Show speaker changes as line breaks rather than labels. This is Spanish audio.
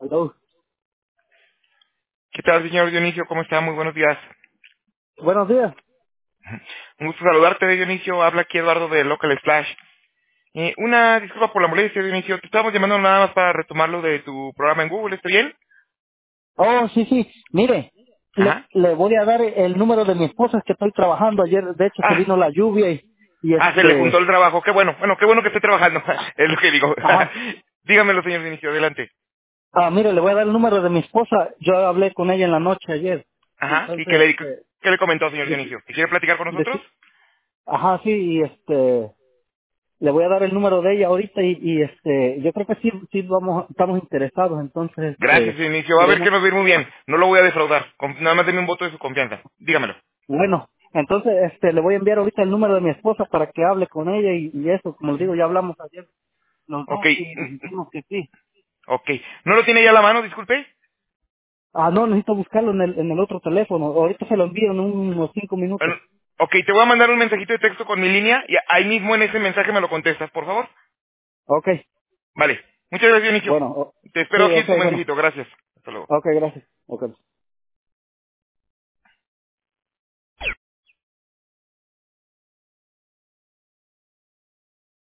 Hello.
¿Qué tal, señor Dionisio? ¿Cómo está? Muy buenos días.
Buenos días.
Un gusto saludarte, Dionisio. Habla aquí Eduardo de Local Splash. Una disculpa por la molestia, Dionisio. Te estábamos llamando nada más para retomar lo de tu programa en Google. ¿Está bien?
Oh, sí, sí. Mire,
Ajá.
le voy a dar el número de mi esposa, es que estoy trabajando. Ayer, de hecho, se
Ah,
vino la lluvia y
se le juntó el trabajo. Qué bueno. Bueno, qué bueno que esté trabajando. Es lo que digo.
ajá.
Dígamelo, señor Dionisio. Adelante.
Mire, le voy a dar el número de mi esposa. Yo hablé con ella en la noche ayer.
Ajá. ¿Y
Entonces,
qué le comentó, señor
de-
Dionisio? ¿Que quiere platicar con nosotros?
ajá, sí, le voy a dar el número de ella ahorita yo creo que sí, sí estamos interesados. Entonces,
Gracias, Dionisio. Va a ver que
queremos,
nos va a ir muy bien. No lo voy a defraudar. Nada más deme un voto de su confianza. Dígamelo.
bueno, entonces, le voy a enviar ahorita el número de mi esposa para que hable con ella y eso, como le digo, ya hablamos ayer los
Ok.
dos y nos dijimos que sí.
Ok. ¿No lo tiene ya a la mano, disculpe?
No, necesito buscarlo en el otro teléfono. Ahorita se lo envío en unos 5 minutos.
Bueno, ok, te voy a mandar un mensajito de texto con mi línea y ahí mismo en ese mensaje me lo contestas, por favor.
Ok,
Vale. Muchas gracias, Dionisio.
bueno,
Te
sí,
espero aquí
ok,
tu
bueno.
mensajito. Gracias. Hasta luego.
Ok, gracias. Ok.